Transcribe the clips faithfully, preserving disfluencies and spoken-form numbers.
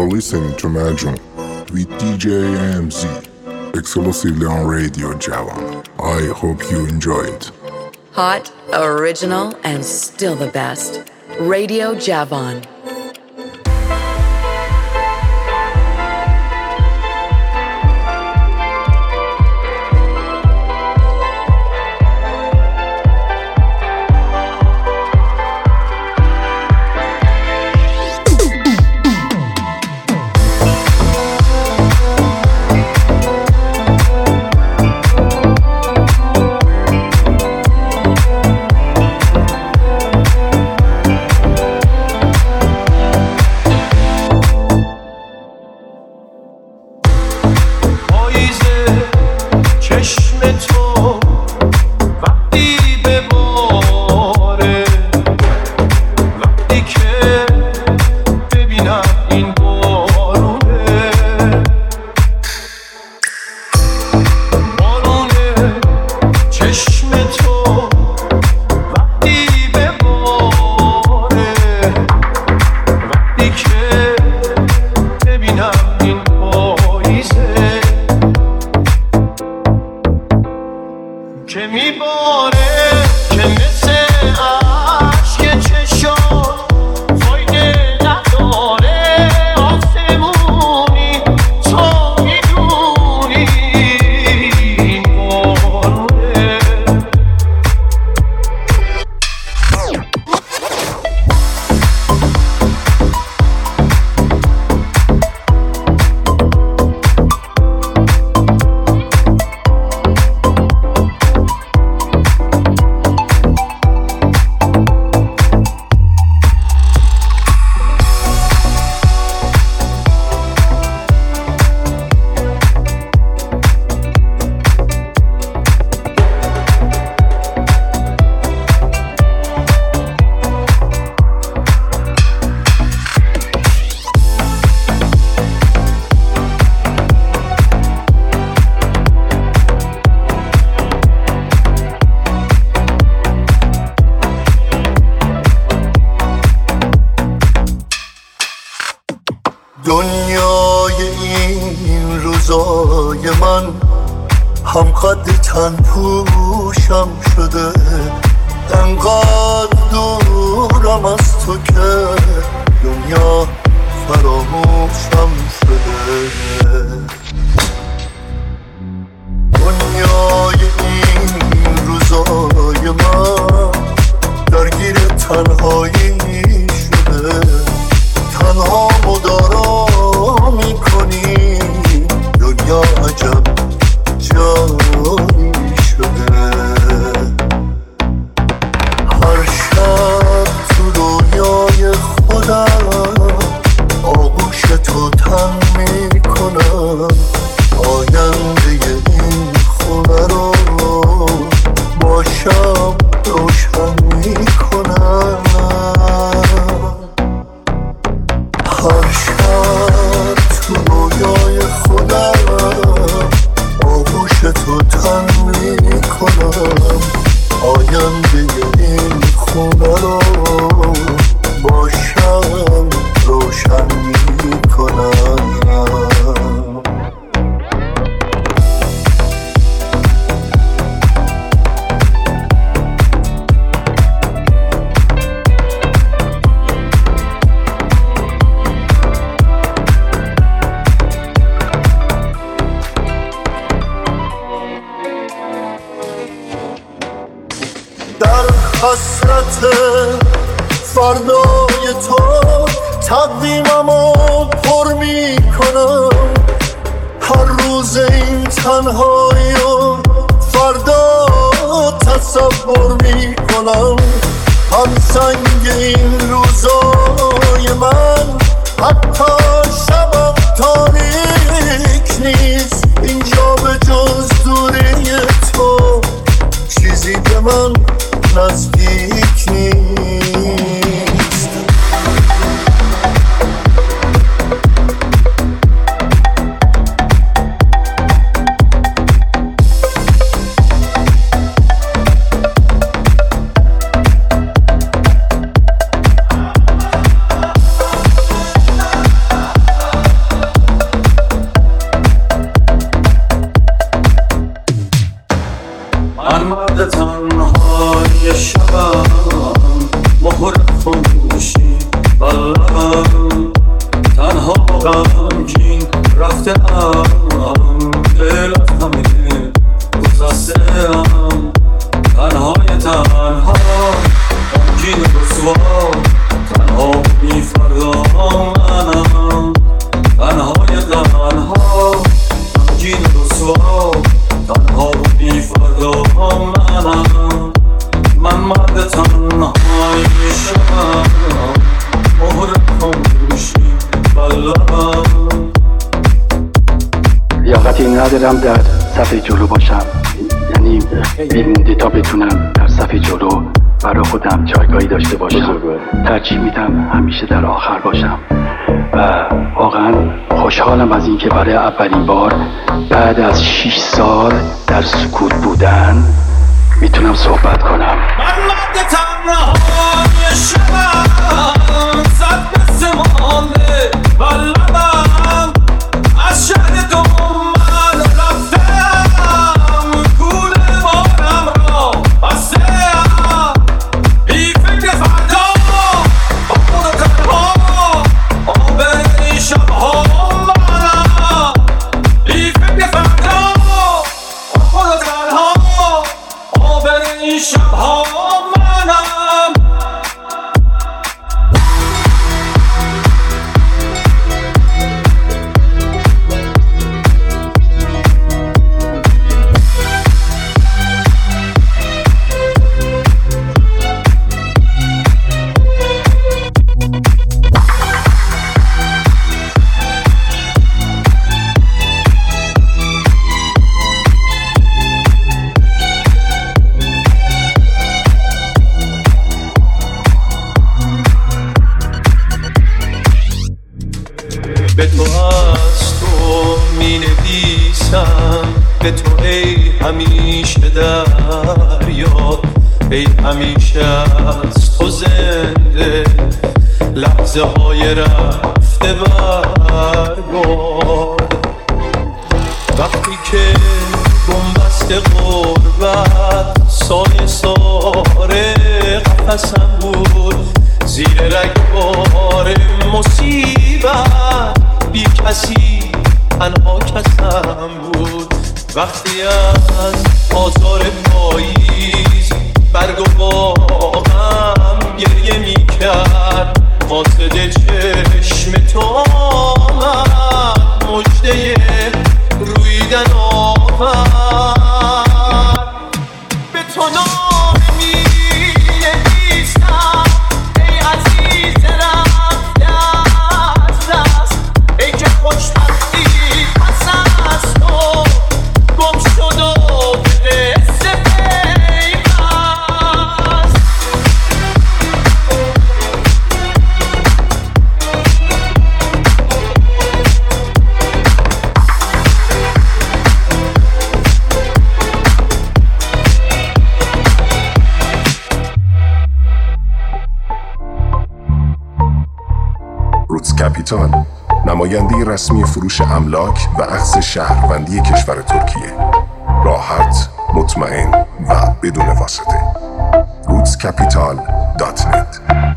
You're listening to Majum with D J M Z, exclusively on Radio Javan. I hope you enjoy it. Hot, original, and still the best. Radio Javan. تنهای شبم مهر خاموشی بلبم تنها غمگین رفته‌ام دل از همه گذشته‌ام تنهای تنها غمگین رسوا تنها بی فردا منم تنهای تنها غمگین رسوا تنها بی فردا منم من مرد تنهای شبم مهر خاموشی بلبم لیاقتی ندارم در صف جلو باشم، یعنی بیمونده تا بتونم در صف جلو برای خودم جایگاهی داشته باشم. ترجیح میدم همیشه در آخر باشم و واقعا خوشحالم از اینکه برای اولین بار بعد از شش سال در سکوت بودن میتونم صحبت کنم. من مرد تنهای شبم صد مثل مانده بلبم از شهر تو من رفتم گول بارم را بستم بی فکر فردا خود تنها آب این شبها منم بی فکر فردا خود تنها آب این شبها منم به تو از تو می نویسم به تو ای همیشه دریا ای همیشه از تو زنده لحظه های رفته برباد وقتی که بنبست غربت سایه ساره قفصم بود زیر رگبار مصیبت بی کسی تنها کسم بود وقتی از آزار پاییز برگ و باغم گریه می کرد قاصد چشم تو آمد مژده رویدن آورد به تو نامه می نویسم ای عزیز رفته از دست ای که خوشبختی پس از تو گم شد و به قصه پیوست روتس کپیتال، نماینده رسمی فروش املاک و اخذ شهروندی کشور ترکیه. راحت، مطمئن و بدون واسطه. روتس کپیتال دات نت.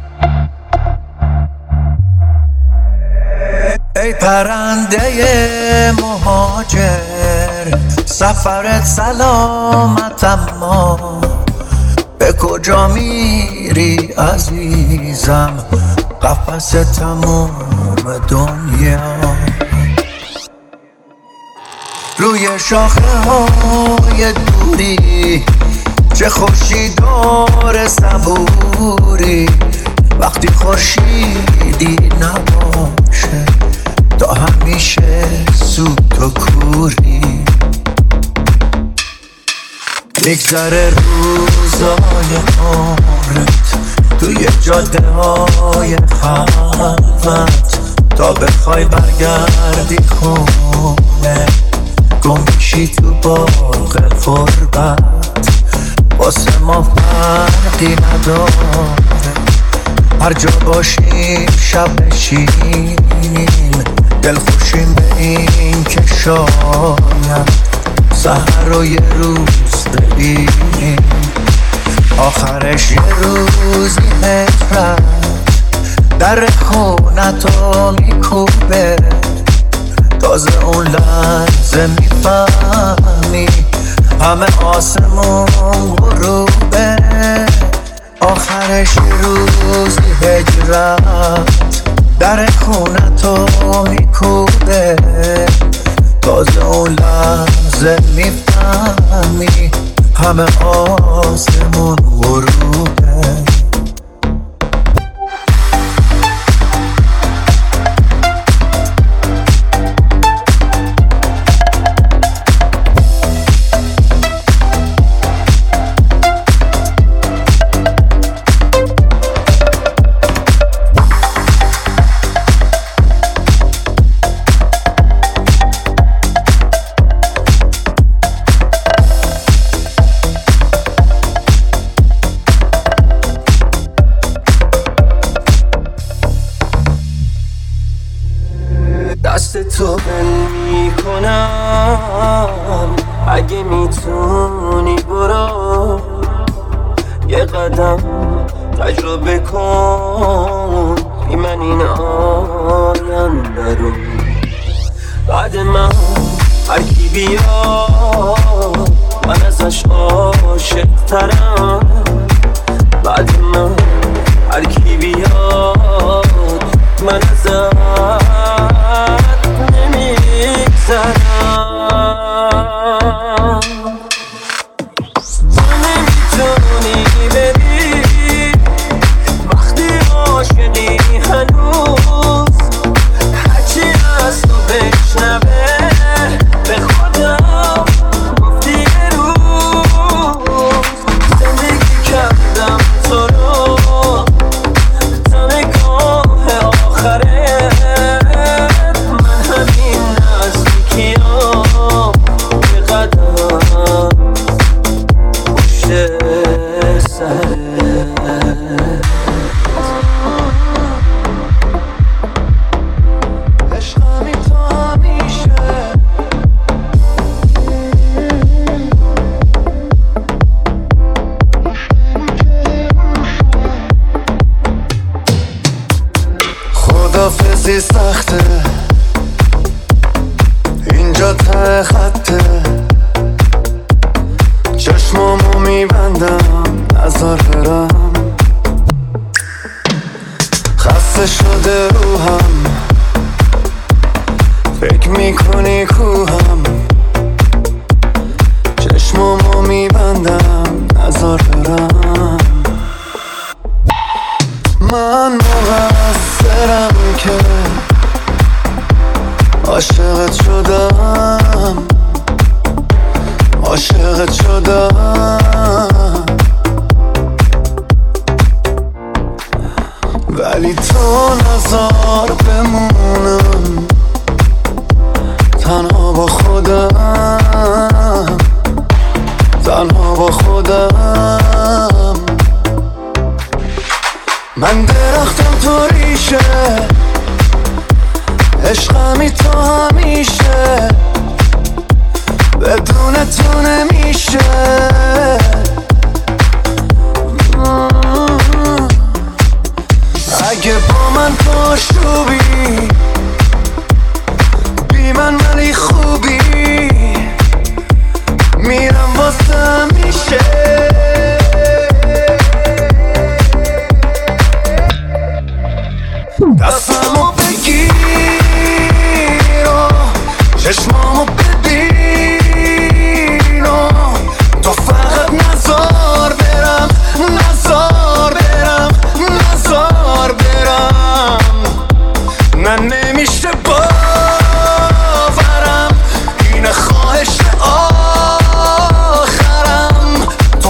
ای پرنده مهاجر سفرت سلامت اما به کجا میری عزیزم قفس تموم دنیا روی شاخه های دوری چه خوشی دور صبوری وقتی خورشیدی نباشه تا همیشه سوت و کوری میگذره روزای عمرت توی جاده های خلوت تا بخوای برگردی خونه گم میشی تو باغ غربت واسه ما فرقی نداره هر جا باشیم شب نشینیم دلخوشیم به این که شاید سحر رو یه روز ببینیم آخرش یه روزی هجرت در خونتو میکوبه، تازه اون لحظه میفهمی همه آسمون غروبه. آخرش یه روزی هجرت در خونتو میکوبه، تازه اون لحظه میفهمی همه آسمون غروبه. دست تو بل میکنم، اگه میتونی برو یه قدم تجربه کن بی من این آینده رو. بعد من هر کی بیاد من ازش عاشق ترم، بعد من هر کی بیاد من ازش نمیگذرم. تو نمیتونی ببین وقتی عاشقی هنوز، هرچی از تو بشنوه به خودم گفتی یه روز زندگی کردم تو رو تا نگاه آخره. من همین نزدیکیام یه قدم پشت سرت. عشقمی تا همیشه خدافزی سخته، اینجا ته خطه، چشمامو میبندم نزار برم، خسته شده روحم، فکر میکنی کوهم، چشمامو میبندم نزار برم. من مقصرم که عاشقت شدم، عاشقت شدم، ولی تو نزار بمونم تنها با خودم، تنها با خودم. من درختم تو ریشه، عشقمی تا همیشه، بدون تو نمیشه. اگه با من پاشوبی بی من ولی خوبی، میرم واسه میشه. دستمو بگیر و چشمامو ببین و تو فقط نزار برم، نزار برم، نزار برم. من نمیشه باورم، این خواهش آخرم،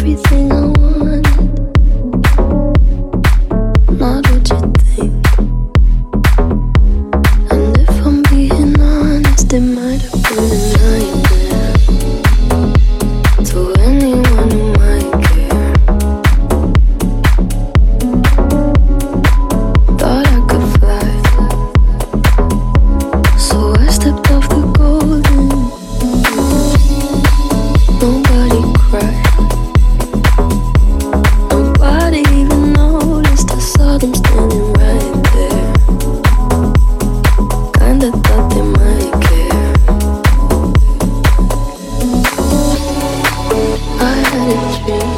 everything I wanted. Not what you think. And if I'm being honest, it might have been a nightmare to anyone who might care. Thought I could fly, so I stepped off the golden. Nobody cried. Nobody even noticed. I saw them standing right there. Kinda thought they might care. I had a dream.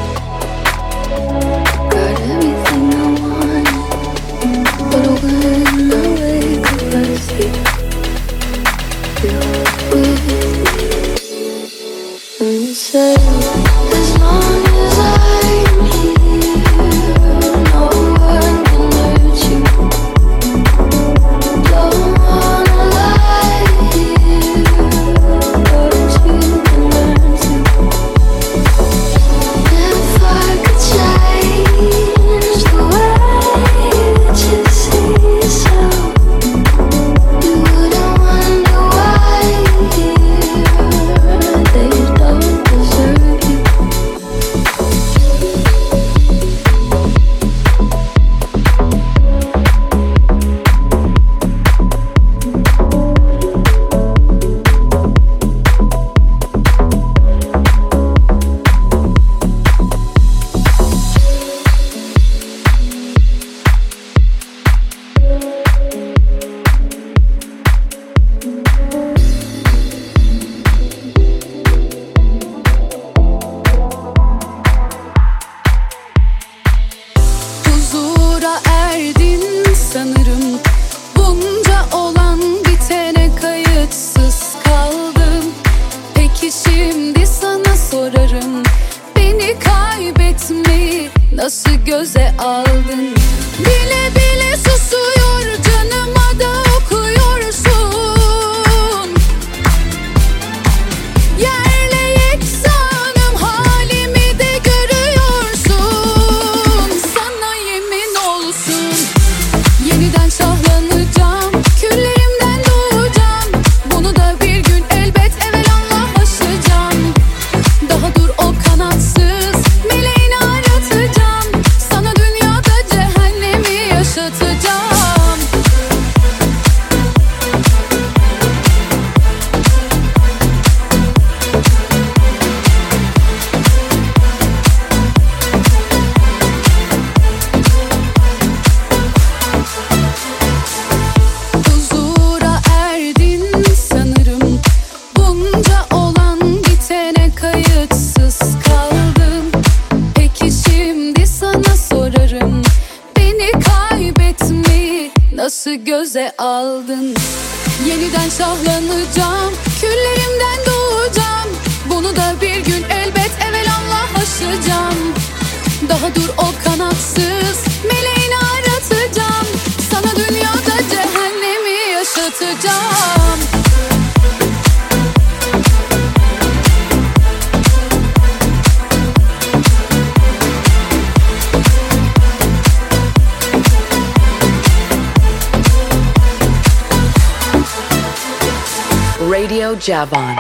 Got everything I wanted. But when I wake up, I see you're with me. And you say, as long as I'm here, no one can hurt you. Don't wanna lie here, but you can learn to. If I could change the way that you see yourself, you wouldn't wonder why they don't deserve you. Huzura erdin sanırım. Bunca olan bitene kayıtsız kaldım. Peki şimdi sana sorarım, beni kaybetmeyi nasıl göze aldın? Bile bile susuyor, canıma da okuyorsun. Yerle yeksanım, halimi de görüyorsun. Sana yemin olsun, yeniden şahlanacağım, küllerimden doğacağım. Bunu da bir gün elbet evelallah aşacağım. Daha dur o kanatsız meleğini aratacağım. Sana dünyada cehennemi yaşatacağım. Huzura erdin sanırım. Bunca olan bitene kayıtsız kaldım. Peki şimdi sana sorarım, beni kaybetmeyi nasıl göze aldın? Yeniden şahlanacağım, küllerimden doğacağım. Bunu da bir gün elbet evelallah aşacağım. Daha dur o kanatsız meleğini aratacağım. Sana dünyada cehennemi yaşatacağım. Radio Javan.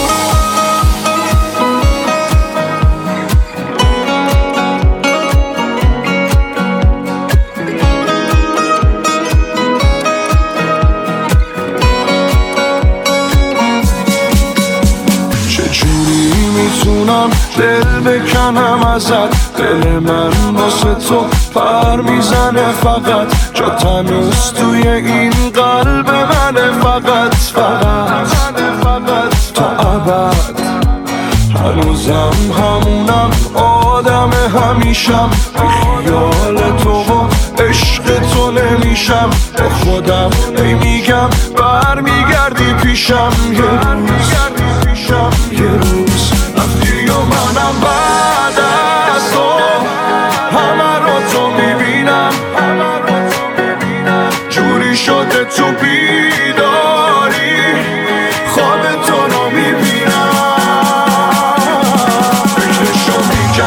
چجوری میتونم دل بکنم ازت؟ دل من واسه تو پر میزنه فقط. جات هنوز توی این قلب منه فقط فقط تا ابد. هنوزم همونم، آدم همیشم، بی خیال تو و عشق تو نمیشم. به خودم هی میگم برمیگردی پیشم. یه روز یه روز رفتی و منم بعد از تو همه رو تو میبینم. جوری شده تو بیداری خواب تو رو میبینم. فکرشو میکنم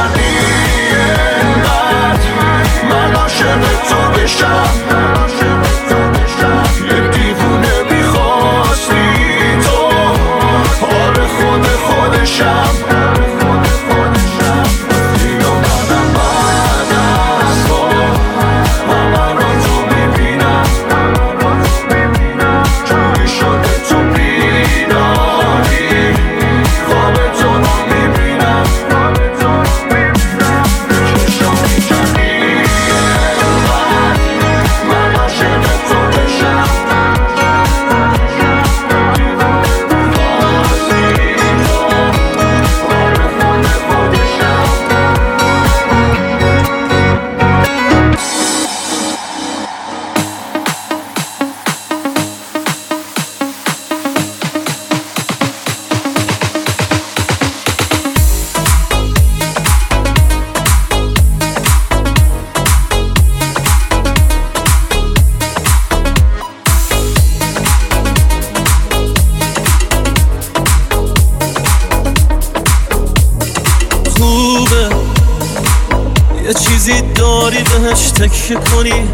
خوبه یه چیزی داری بهش تکیه کنی،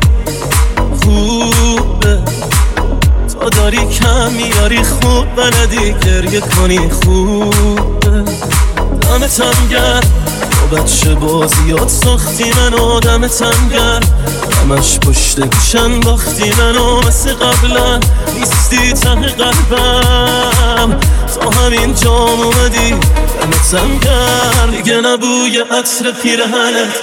خوبه تا داری کم میاری، خوب بلدی گریه کنی، خوبه دمتم گرد با بچه بازیات ساختی منو، دمتم گرد همش پشت گوشن باختی منو، مثل قبلا نیستی ته قلبم، تا همین جام اومدی دمتم گرد، دیگه نبوی عطر پیرهنت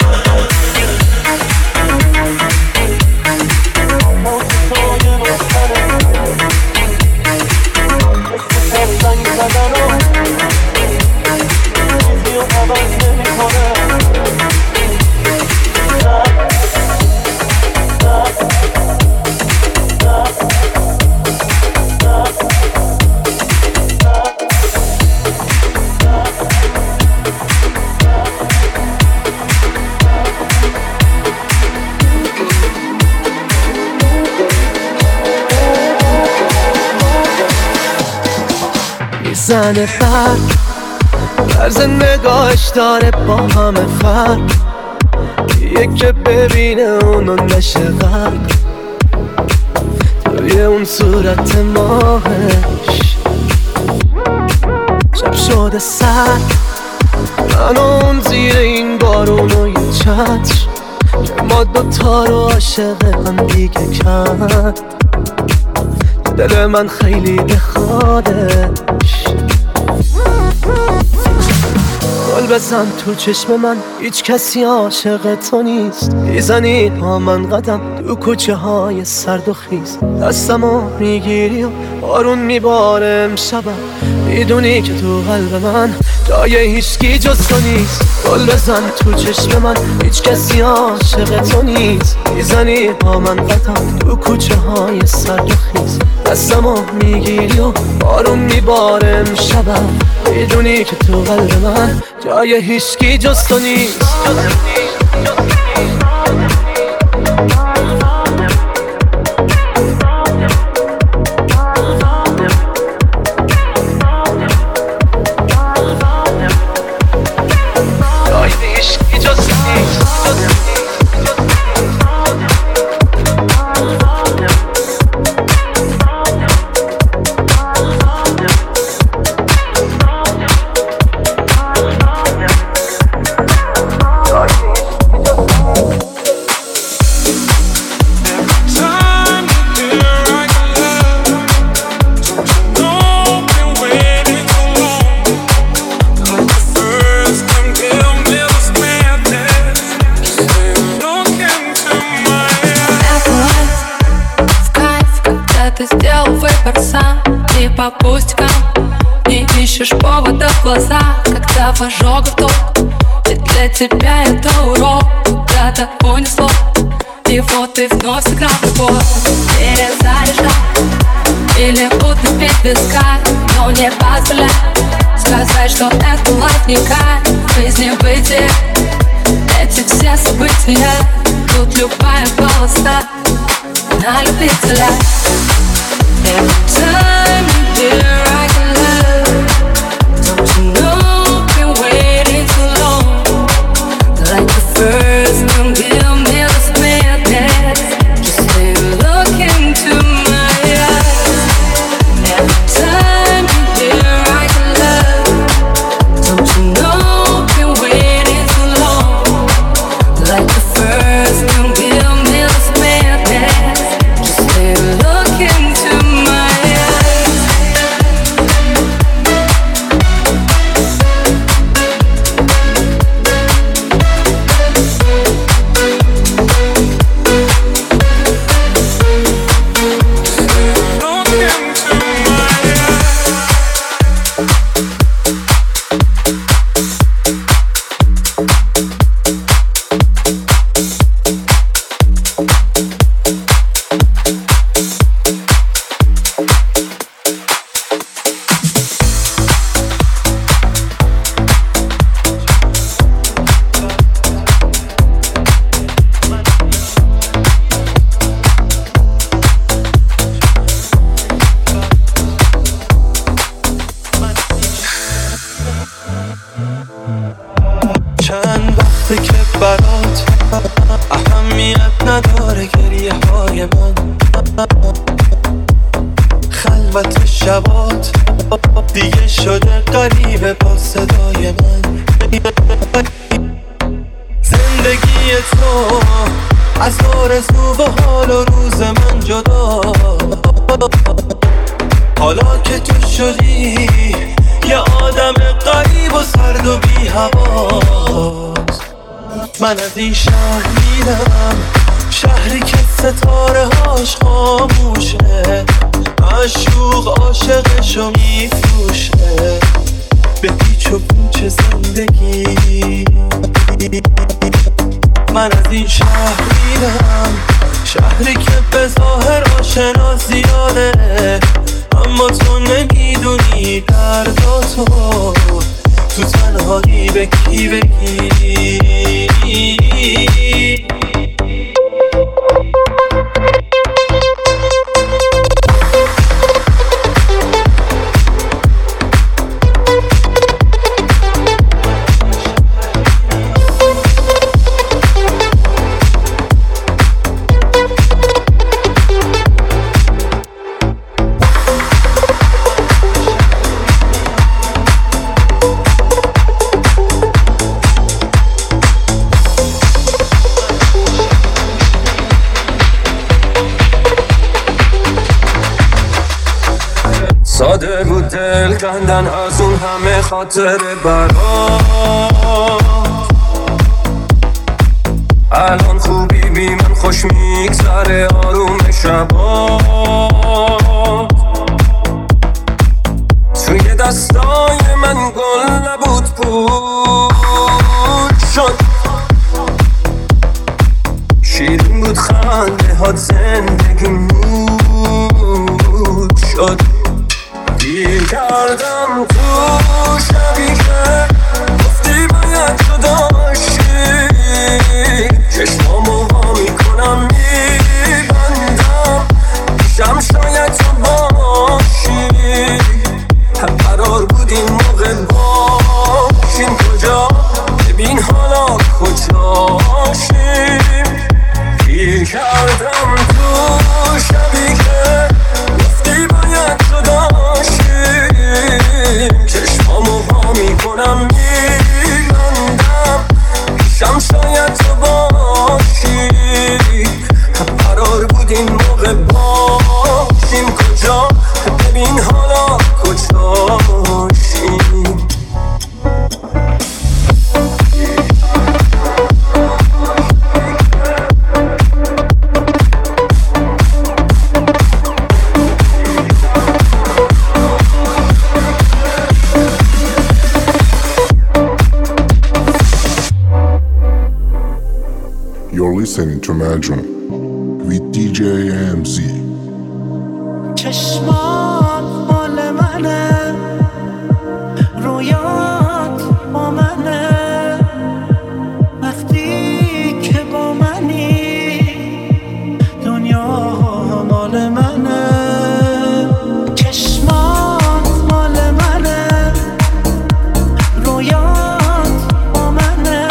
زنه فرق طرز نگاهش داره با همه فرق، یه که ببینه اونو نشه غرق توی اون صورت ماهش، شب شده سر من اون زیر این بارون و یه چتر که ما دوتا رو عاشق هم دیگه کرد، دل من خیلی بخوادش، گل بزن تو چشم من، هیچ کسی عاشق تو نیست، میزنی با من قدم تو کوچه های سرد و خیز، دستمو میگیری و بارون میباره امشبم، میدونی که تو قلب من جای هیچکی جز تو نیست، گل بزن تو چشم من، هیچ کسی عاشق تو نیست، میزنی با من قدم تو کوچه های سرد و خیز، دستمو میگیری و بارون میباره امشبم، میدونی که تو قلب من جای هیچکی جز تو نیست. По пустякам не ищешь повода в глазах, когда в ожогах толк, ведь для тебя это урок, куда-то унесло, и вот ты вновь сыграл в любовь. Перезаряжай или утопить виска, но не позволяй сказать, что это лайф не кайф, в жизни бытие, эти все события, тут любая полоса на любителя. Every time you're here I can love, don't you know, been waiting too long, like the first time, give me this madness, just stay look into my eyes. Every time you're here I can love, don't you know, been waiting too long, like the first time, give me this madness, just stay look into my eyes. وقتی که برات اهمیت نداره گریه های من، خلوت شبات دیگه شده غریبه با صدای من. زندگی تو از آرزو و حال و روز من جدا، حالا که تو شدی یه آدم غریب و سرد و بی حواس. من از این شهر میرم، شهری که ستاره هاش خاموشه، معشوق عاشقشو میفروشه به پیچ و پوچ زندگی. من از این شهر میرم، شهری که به ظاهر آشنا زیاده، اما تو نمیدونی درداتو تو تنهایی به کی بگی. ساده بود دل کندن از اون همه خاطر برات، الان خوبی بی من خوش میگذره آروم شبات. توی دستای من گل نبود پود شد، شیرین بود خنده هات زندگی نود شد. گیر کردم تو شبی که گفتی باید جدا شی، چشمامو وا میکنم میبندم پیشم شاید تو باشی. قرار بود این موقع باشیم کجا، ببین حالا کجاشیم. گیر کردم تو شبی که گفتی باید جدا چشمامو وا میکنم میبندم پیشم شاید تو باشی. قرار بود این موقع باشیم کجا، ببین حالا کجاشیم. You're listening to Imagine with دی جی ام زی. چشمات مال منه، رویات با منه، وقتی که با منی دنیا مال منه. چشمات مال منه، رویات با منه،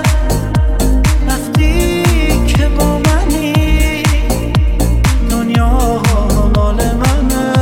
وقتی که با منی دنیا مال منه.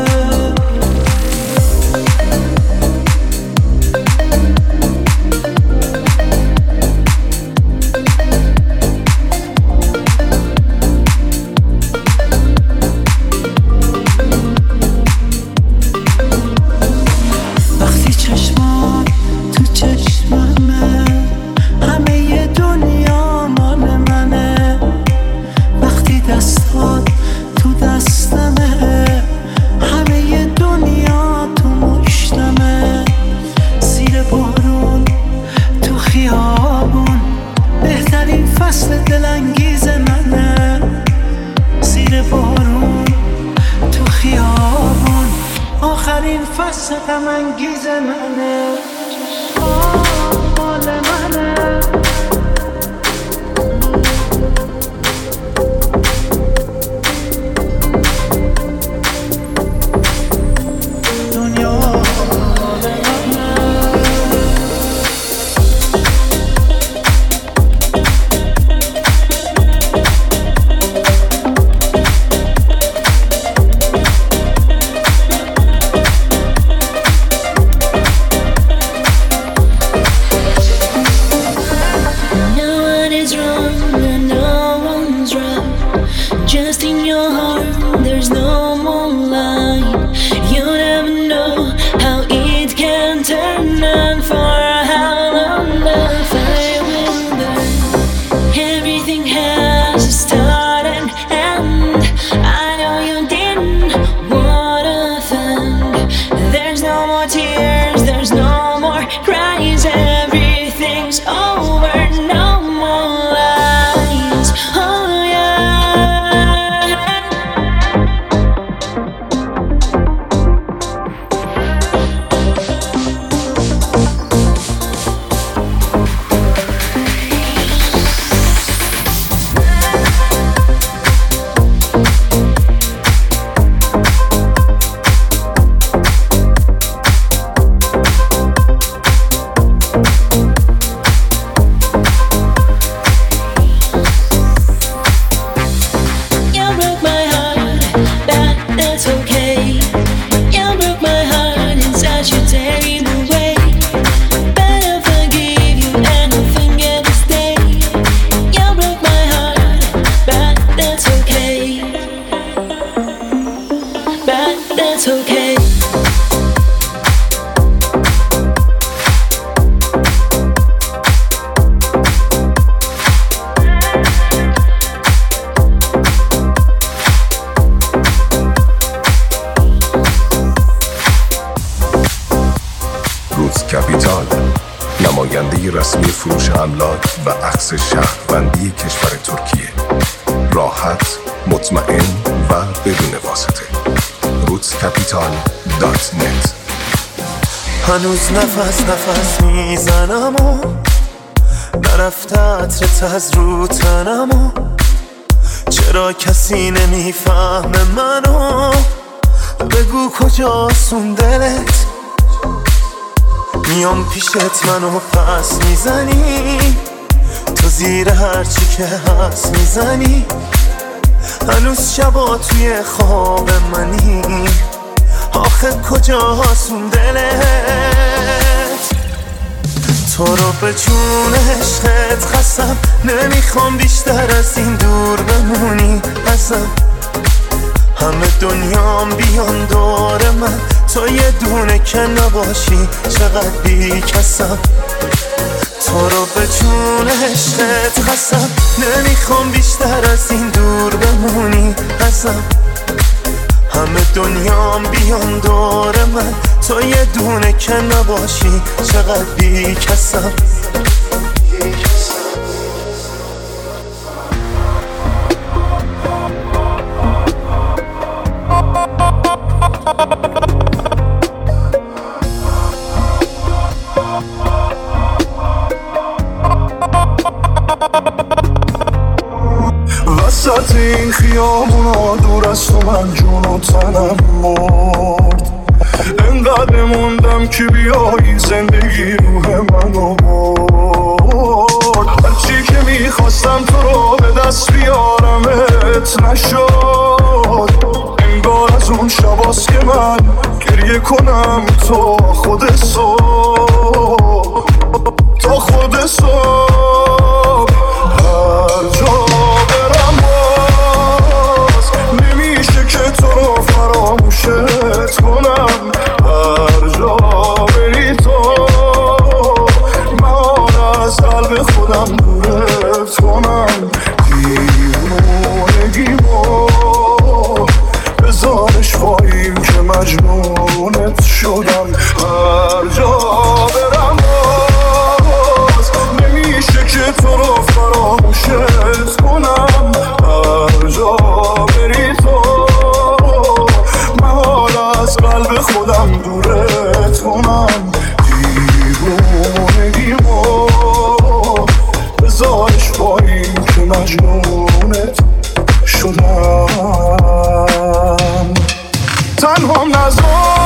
وقتی چشمات تو چشممه، همه ی دنیا مال منه. وقتی دستات تو دستمه، همه ی دنیا تو مشتمه. زیر بارون تو خیابون، بهترین فصل دلانگیز منه. زیر بارون تو خیابون، آخرین فصل غم انگیز منه. چشمات مال منه، دنیا مال منه. برنامه رسمی فروش املاک و عکس شهروندی کشور ترکیه. راحت، مطمئن و بدون واسطه. روتس کپیتال دات نت. هنوز نفس نفس میزنم و نرفته عطرت از رو تنم و چرا کسی نمیفهمه منو؟ بگو کجاست اون دلت؟ میام پیشت منو پس میزنی، تو زیر هرچی که هست میزنی. هنوز شبا توی خواب منی، آخه کجاست اون دلت؟ تو رو به جون عشقت قسم، نمیخوام بیشتر از این دور بمونی ازم. همه دنیام بیان دور من، تو یه دونه که نباشی چقدر بی کسم. تو رو به جون عشقت قسم، نمیخوام بیشتر از این دور بمونی ازم. همه دنیام بیان دور من، تو یه دونه که نباشی چقدر بی کسم. وسط این خیابونا دور از تو من جون و تنم مرد. انقدر موندم که بیایی زندگی روح منو برد. هرچی که میخواستم تو رو به دست بیارمت نشد. انگار از اون شباست که من گریه کنم تا خود صبح، تا خود صبح. هر جا برم باز نمیشه که تو رو فراموشت کنم. هر جا بری تو من از قلب خودم دورت کنم. دیوونگیمو بذارش پایین که مجنونت شدم. هر جا برم باز نمیشه که تو رو فراموشت کنم. هر جا بری تو من حالا از قلب خودم دورت کنم. دیوونگیمو بذارش پایین که مجنونت شدم. تنها نذار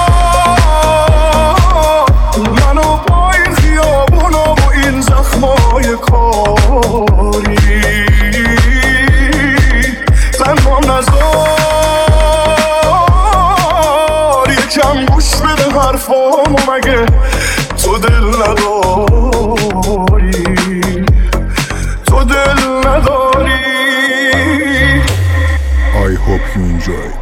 منو با این خیابونا و این زخمای کاری. تنها نذار یکم گوش بده حرفامو، مگه تو دل نداری؟ تو دل نداری؟ I hope you enjoyed.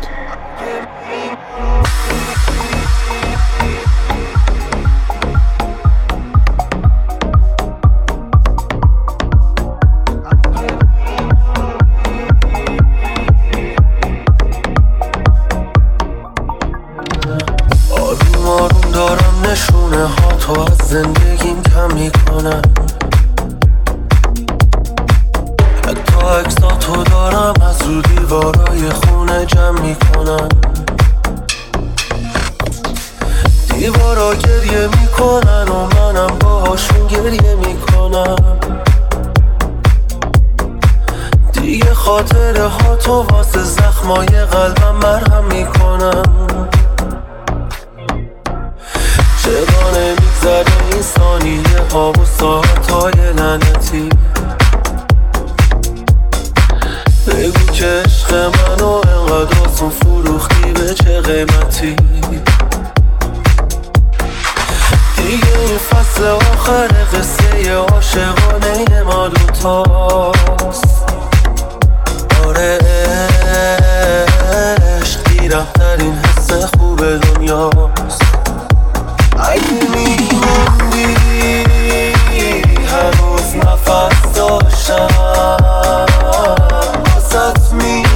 آروم آروم دارم نشونه ها تو از زندگیم کم میکنم. حتی عکساتو دارم از رو دیوارای خونه جمع میکنم. دیوارا گریه میکنن و منم باهاشون گریه میکنم. دیگه خاطره ها تو واسه زخمای قلبم مرهم میکنم. چرا نمیگذره این ثانیه ها و ساعت های لعنتی؟ بگو که عشق منو انقدر آسون فروختی به چه قیمتی؟ دیگه این فصل آخر قصه عاشقانه ما دوتاست. آره عشق دیرترین حس خوب دنیاست. اگه میموندی هنوز نفس داشتم، واسه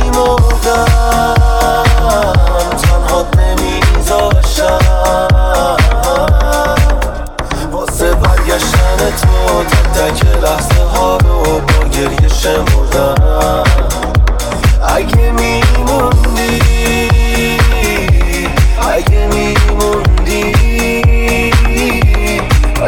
میمردم تنهات نمیذاشتم. واسه برگشتن تو تک تک لحظه ها رو با گریه شمردم. اگه میموندی اگه میموندی من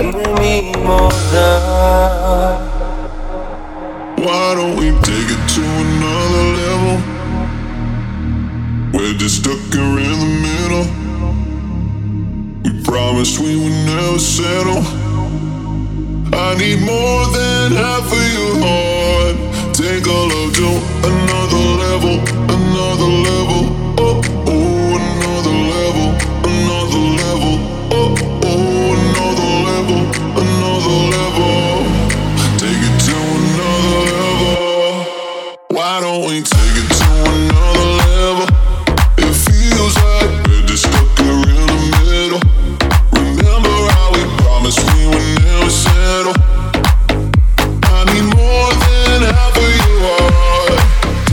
نمیمردم. Why don't we take it to another level? We're just stuck here in the middle. We promised we would never settle. I need more than half of your heart. Take a look to another level, another level. Oh, oh, another level, another level. Oh, oh, another level, another level. Take it to another level. Why don't we take it to another level? It feels like we're just stuck here in the middle. Remember how we promised we would never settle. I need more than half of your heart.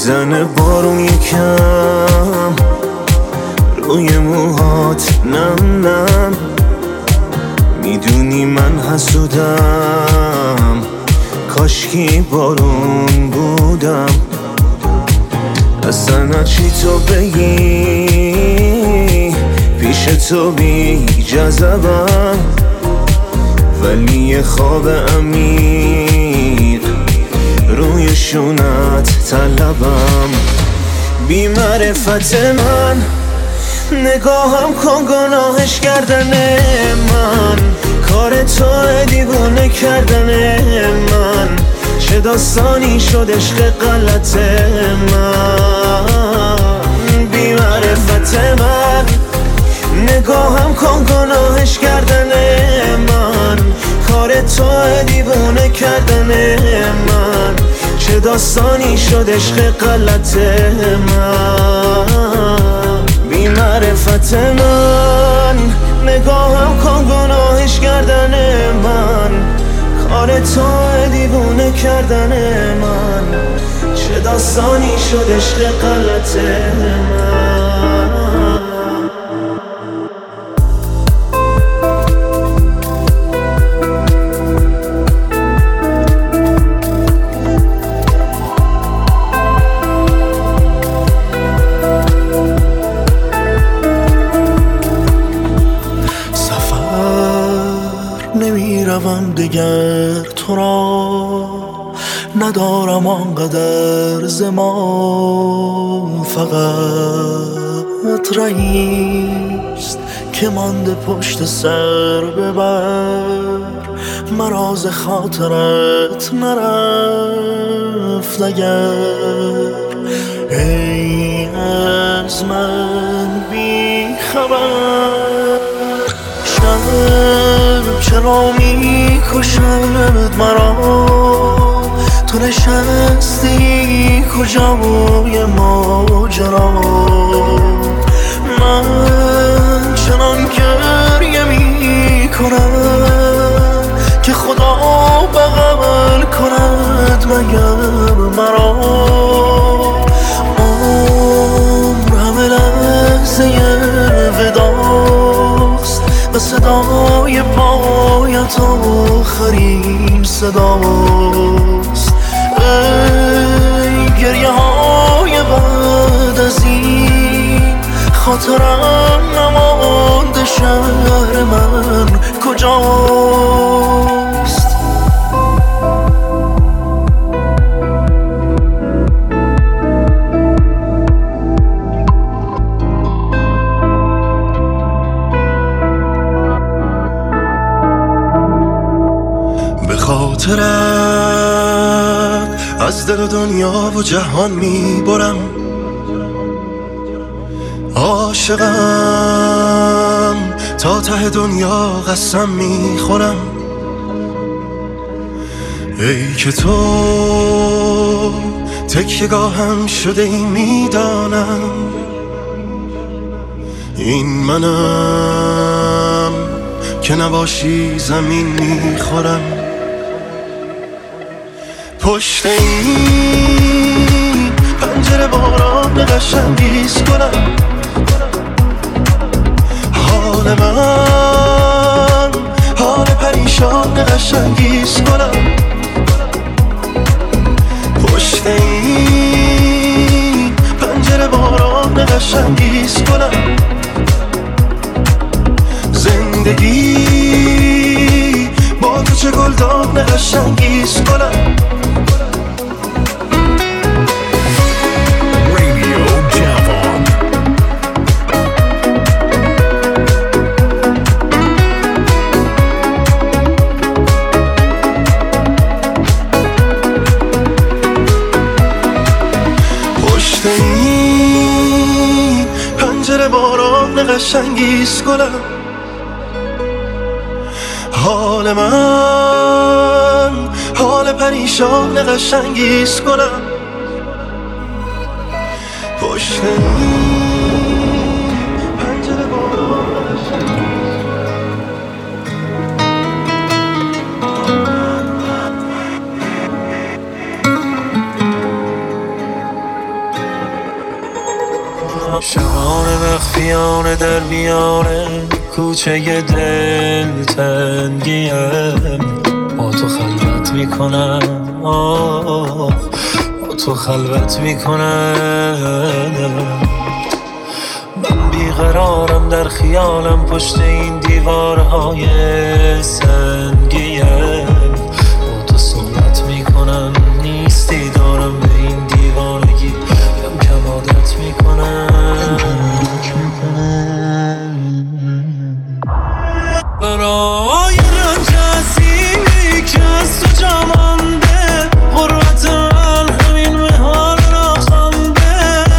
میزنه بارون یکم روی موهات نم نم. میدونی من حسودم کاشکی بارون بودم. اصلا چی تو بگی پیش تو بی جذبم، ولی یه خواب عمیق روی شونت طلبم. بی معرفت من نگاهم کن گناهش کردن من، کار تو دیوونه کردن من. چه داستانی شد عشق غلط من. بی معرفت من نگاهم کن گناهش کردن من، کار تو دیوونه کردن من. چه داستانی شد عشق غلط من. بی معرفت من نگاهم کن گناهش کردن من، کار تو دیوونه کردن من. چه داستانی شد عشق غلط من. نمیروم دگر تو را، ندارم آنقدر زمان. فقط رئیست که مانده پشت سر ببر، مراز خاطرت نرفت اگر. ای از من بی خبر، شب چرا می کشد مرا؟ تو نشستی کجای ماجرا؟ من چنان گریه می کنم که خدا بغل کند مگر مرا. عمر همه لحظه وداست و صدای پایت آخرین صداست. ای گریه های بعد از این، خاطرم نمانده شهر من کجاست؟ خاطرت از دل و دنیا و جهان میبرم. عاشقم تا ته دنیا قسم میخورم. ای که تو تکیه‌گاهم شده ای میدانم. این منم که نباشی زمین میخورم. پشت این پنجره باران قشنگیز کنم. حال من حال پریشان قشنگیز کنم. پشت این پنجره باران قشنگیز کنم. زندگی با تو چه گلدان قشنگیز کنم. قشنگیز کنم. حال من حال پریشان قشنگیز کنم. پشت پنجره باران شبانه مخفیانه در میانه کوچه دل تنگیم با تو خلوت میکنم، آه با تو خلوت میکنم. من بیقرارم در خیالم پشت این دیوارهای سنگیم با تو صحبت میکنم، نیستی دارم به این دیوانگی کم کم عادت میکنم. برای رنج عظیمی که از تو جمانده غربت من همین مهار را خنده.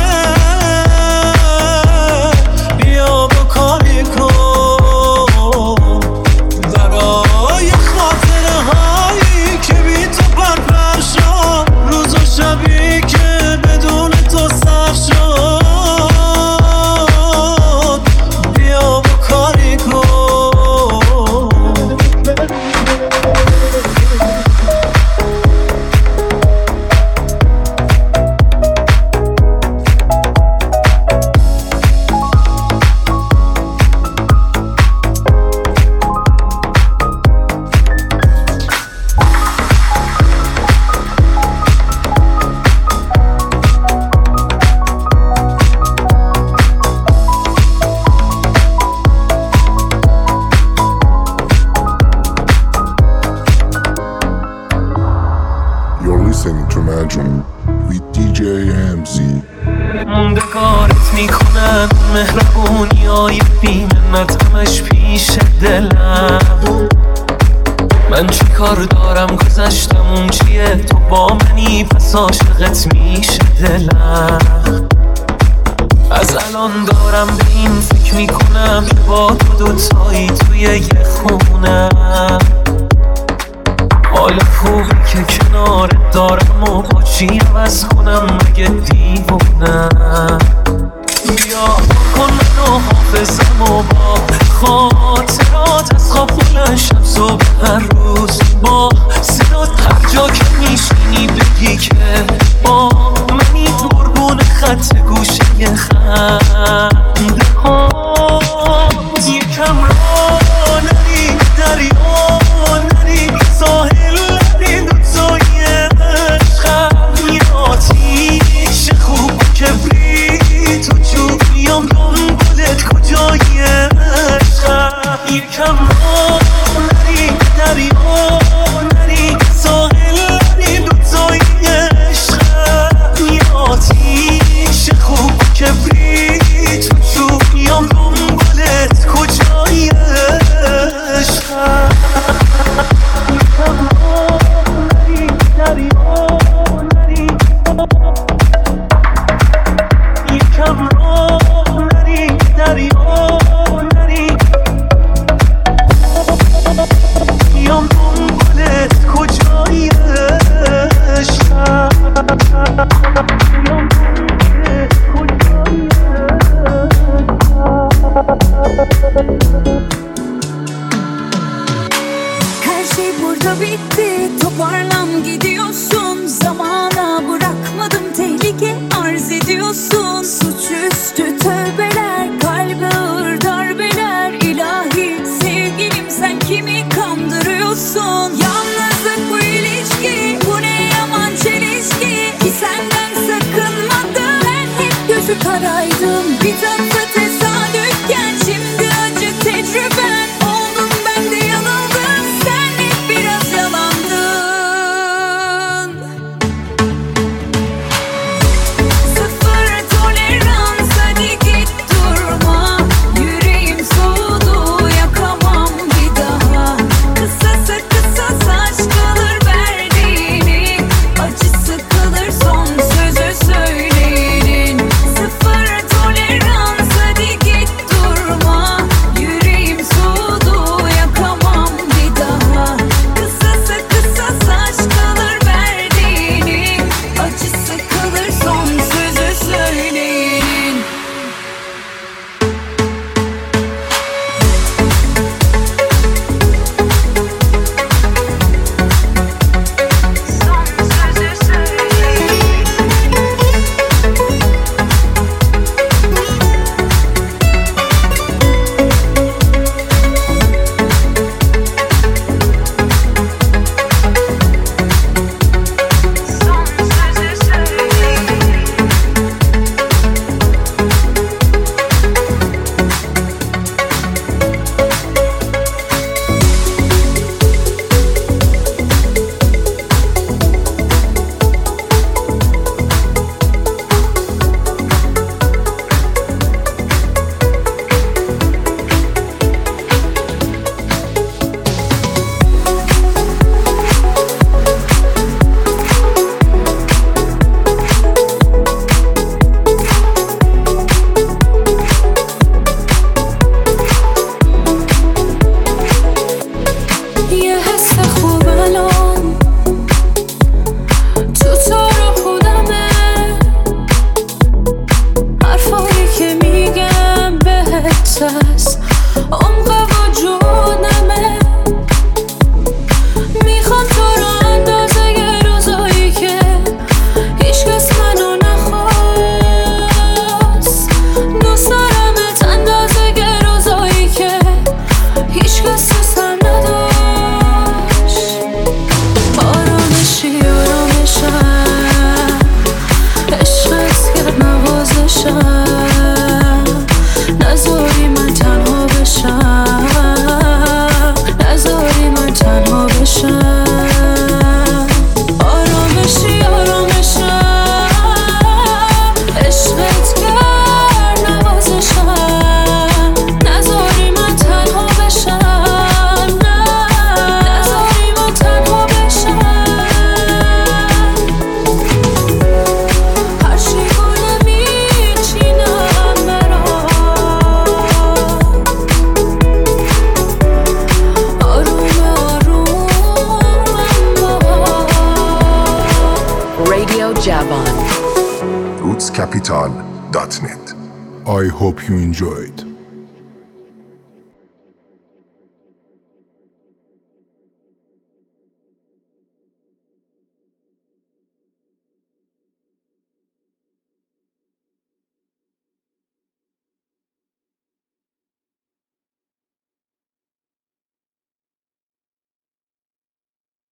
بیا با کاری کن برای خاطره هایی که بی تو پرپر شد، روز و شبی که بدون تو سر شد. بیا با کاری کن. You're listening to Imagine with دی جی ام زی. موندگارت میکنن مهربونی های بیمنت همش پیش دلم. من چی کار دارم گذشتم اون چیه، تو با منی پس عاشقت میشه دلم. از الان دارم به این فکر میکنم که با تو دوتایی توی یه خونم. حال خوبی که کنارت دارم و با چی عوض کنم مگه دیوونم. بیا کن منو حافظم و با خاطرات از خواب بلند شم صبح هر روز با صدات هر جا که میشینی بگی که با منی قربون خط گوشه خنده هات. یکم را نری دریا نری ساحل نری دوتای عشقم یه آتیش خوب کبریت و جویم دنبالت کجای عشقم. یکم را نری دریا نری ساحل نری دوتای عشقم یه آتیش خوب کبریت و جویم دنبالت کجای عشقم. یکم را نری دریا نری بیام دنبالت کجای عشقم. بیام دنبالت کجای Her şey burada bitti, toparlan gidiyorsun. Zamana bırakmadım, tehlike arz ediyorsun. Suçüstü tövbeler, kalbe ağır darbeler. İlahi sevgilim sen kimi kandırıyorsun? Yalnızlık bu ilişki, bu ne yaman çelişki. Ki senden sakınmadım, ben hep gözü karaydım. Bir tatlı tesadüfken şimdi acı tecrüben. Oldum ben de yanıldım, sen hep biraz yalandın. Sıfır tolerans, hadi git durma. Yüreğim soğudu, yakamam bir daha. Kısası kısa saç kalır verdiğinin, acısı kalır son sözü söyleyenin. Sıfır tolerans, یه حس خوب الان تو تارو خودمه، حرفایی که میگم بهت هست عمق وجودمه. میخوام تو رو اندازه یه روزایی که هیچ کس منو نخواست، دوست دارمت اندازه یه روزایی که هیچ کس دوستم نداشت. آرامشی آرامشم، عشقت کرد نوازشم، نذاری من تنها بشم، نذاری من تنها بشم. آرامشی آرامشم، عشقت کرد نوازشم، نذاری من تنها بشم، نذاری من تنها بشم. هرچی گونه میچینم برام، آروم آروم Radio Javon. roots capital dot net. I hope you enjoyed.